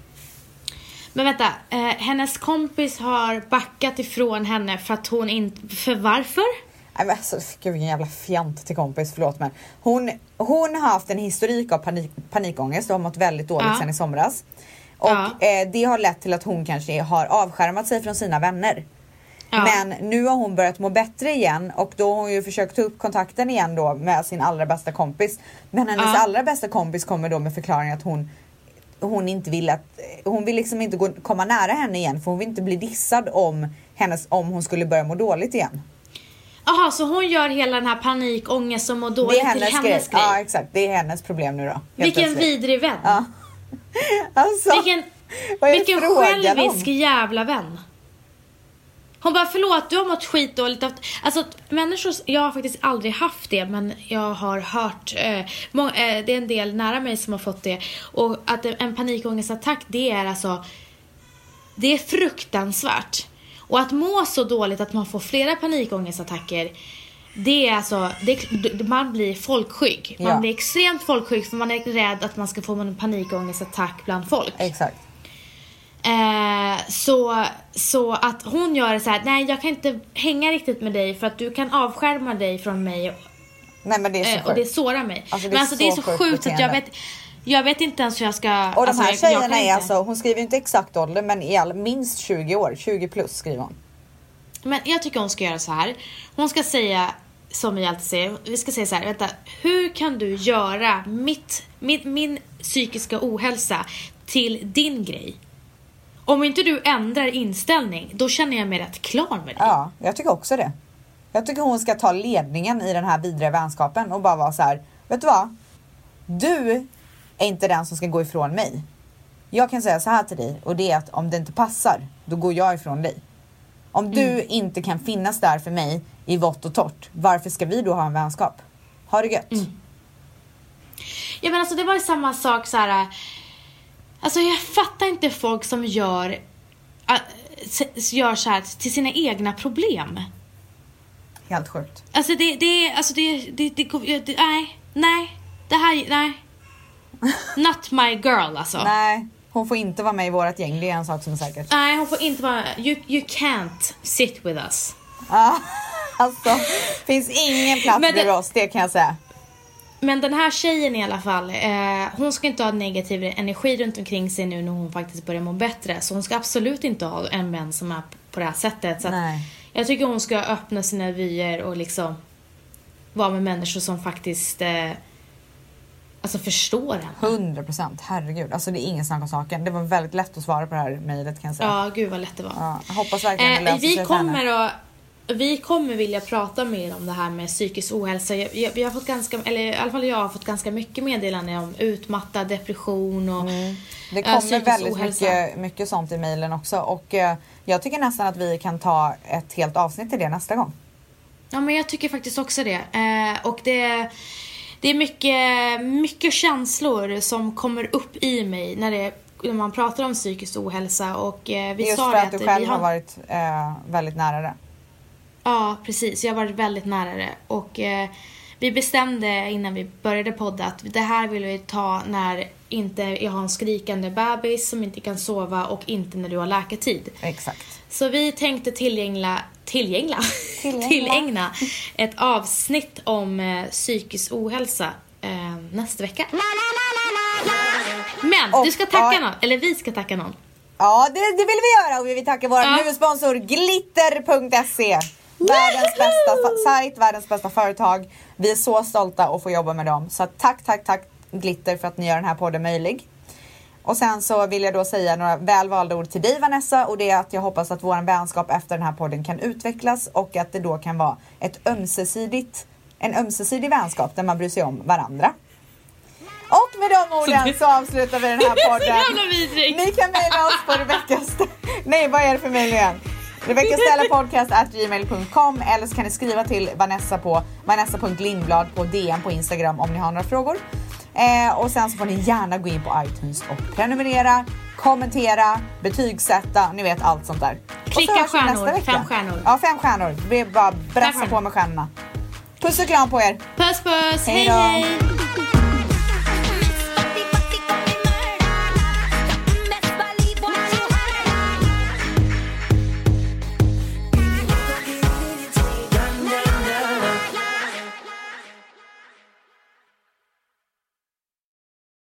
E: Men vänta, eh, hennes kompis har backat ifrån henne för att hon inte... För varför?
D: Nej men alltså, gud vilken jävla fjant till kompis, förlåt men hon, hon har haft en historik av panik, panikångest och har mått väldigt dåligt
E: Ja.
D: sedan i somras. Och
E: Ja.
D: eh, det har lett till att hon kanske har avskärmat sig från sina vänner.
E: Ja.
D: Men nu har hon börjat må bättre igen och då har hon ju försökt ta upp kontakten igen då med sin allra bästa kompis. Men hennes
E: Ja.
D: allra bästa kompis kommer då med förklaringen att hon hon inte vill att hon vill liksom inte gå, komma nära henne igen, för hon vill inte bli dissad om hennes om hon skulle börja må dåligt igen.
E: Jaha, så hon gör hela den här panikångest och må
D: Det
E: dåligt
D: är hennes,
E: till hennes
D: grej.
E: grej.
D: Ja, exakt. Det är hennes problem nu då. helt
E: Vilken
D: plötsligt.
E: vidrig vän.
D: Ja. Alltså,
E: Vilken,
D: vad är
E: vilken
D: frågan om?
E: självisk jävla vän. Hon bara, förlåt, du har mått skitdåligt. Alltså, människor, jag har faktiskt aldrig haft det, men jag har hört, eh, må, eh, det är en del nära mig som har fått det. Och att en panikångestattack, det är alltså, det är fruktansvärt. Och att må så dåligt att man får flera panikångestattacker, det är alltså, det, man blir folkskygg. Man
D: Ja.
E: blir extremt folkskygg för man är rädd att man ska få en panikångestattack bland folk.
D: Exakt.
E: Eh, så, så att hon gör så här: nej, jag kan inte hänga riktigt med dig för att du kan avskärma dig från mig.
D: Nej men det är så
E: Eh,
D: sjukt.
E: och det sårar mig.
D: Alltså, det är
E: Men alltså det är så
D: så sjukt
E: sjukt att jag
D: beteende.
E: vet, jag vet inte ens hur jag ska.
D: Och de
E: alltså,
D: här
E: jag, jag kan
D: tjejerna är
E: inte.
D: alltså, hon skriver ju inte exakt ålder, men i all, minst tjugo år, tjugo plus skriver hon.
E: Men jag tycker hon ska göra så här. Hon ska säga som vi alltid säger, vi ska säga så här, vänta, hur kan du göra mitt, min, min psykiska ohälsa till din grej? Om inte du ändrar inställning, då känner jag mig rätt klar med det.
D: Ja, jag tycker också det. Jag tycker hon ska ta ledningen i den här vidare vänskapen och bara vara så här, vet du vad? Du är inte den som ska gå ifrån mig. Jag kan säga så här till dig, och det är att om det inte passar, då går jag ifrån dig. Om mm. du inte kan finnas där för mig i vått och torrt, varför ska vi då ha en vänskap? Ha det gött. Mm.
E: Ja, men alltså det var ju samma sak så här. Alltså jag fattar inte folk som gör äh, gör så här till sina egna problem.
D: Helt sjukt.
E: Alltså det det alltså det det, det, det, det nej, nej. Det här nej. Not my girl alltså.
D: Nej, hon får inte vara med i vårat gäng, det är en sak som är säkert.
E: Nej, hon får inte vara you you can't sit with us.
D: Ja. Alltså, finns ingen plats för det, oss, det kan jag säga.
E: Men den här tjejen i alla fall, eh, hon ska inte ha negativ energi runt omkring sig nu när hon faktiskt börjar må bättre. Så hon ska absolut inte ha en vän som är på det här sättet. Så att jag tycker hon ska öppna sina vyer och liksom vara med människor som faktiskt eh, alltså förstår henne.
D: hundra procent, herregud. Alltså det är ingen snack om saken. Det var väldigt lätt att svara på det här mejlet, kan jag säga.
E: Ja, gud vad lätt det var.
D: Ja, jag hoppas verkligen det
E: eh,
D: löser
E: vi
D: sig
E: kommer att Vi kommer vilja prata mer om det här med psykisk ohälsa. Jag, jag, vi har fått ganska, eller i alla fall jag har fått ganska mycket meddelanden om utmattad depression och
D: mm. Det kommer äh, väldigt mycket, mycket sånt i mejlen också. Och eh, jag tycker nästan att vi kan ta ett helt avsnitt till det nästa gång.
E: Ja, men jag tycker faktiskt också det. Eh, och det, det är mycket, mycket känslor som kommer upp i mig när, det, när man pratar om psykisk ohälsa. Och eh, vi
D: just
E: sa
D: för
E: det
D: att du
E: att
D: själv
E: vi
D: har
E: har
D: varit eh, väldigt nära det.
E: Ja, precis. Jag har varit väldigt nära det. Och eh, vi bestämde innan vi började podda att det här vill vi ta när inte jag har en skrikande bebis som inte kan sova och inte när du har läkartid.
D: Exakt.
E: Så vi tänkte tillgängla, tillgängla, tillgängla. tillägna ett avsnitt om eh, psykisk ohälsa eh, nästa vecka. Men och, du ska tacka ja. någon, eller vi ska tacka någon.
D: Ja, det, det vill vi göra, och vi vill tacka vår ja. huvudsponsor glitter punkt se. Världens bästa fa- sajt, världens bästa företag. Vi är så stolta att få jobba med dem. Så tack, tack, tack Glitter för att ni gör den här podden möjlig. Och sen så vill jag då säga några välvalda ord till dig, Vanessa. Och det är att jag hoppas att vår vänskap efter den här podden kan utvecklas. Och att det då kan vara ett ömsesidigt, en ömsesidig vänskap där man bryr sig om varandra. Och med de orden så avslutar vi den här podden. Ni kan mejla oss på Rebeckas... Nej, vad är det för mejl igen? Rebeckastellapodcast at gmail punkt com. Eller så kan ni skriva till Vanessa på vanessa punkt lindblad på D M på Instagram om ni har några frågor. Eh, och sen så får ni gärna gå in på iTunes och prenumerera, kommentera, betygsätta, ni vet allt sånt där.
E: Klicka stjärnor, fem stjärnor.
D: Ja, fem stjärnor. Vi bara brassa på med stjärnorna. Puss och kram på er.
E: Puss, puss. Hej,
D: hej.
E: hej.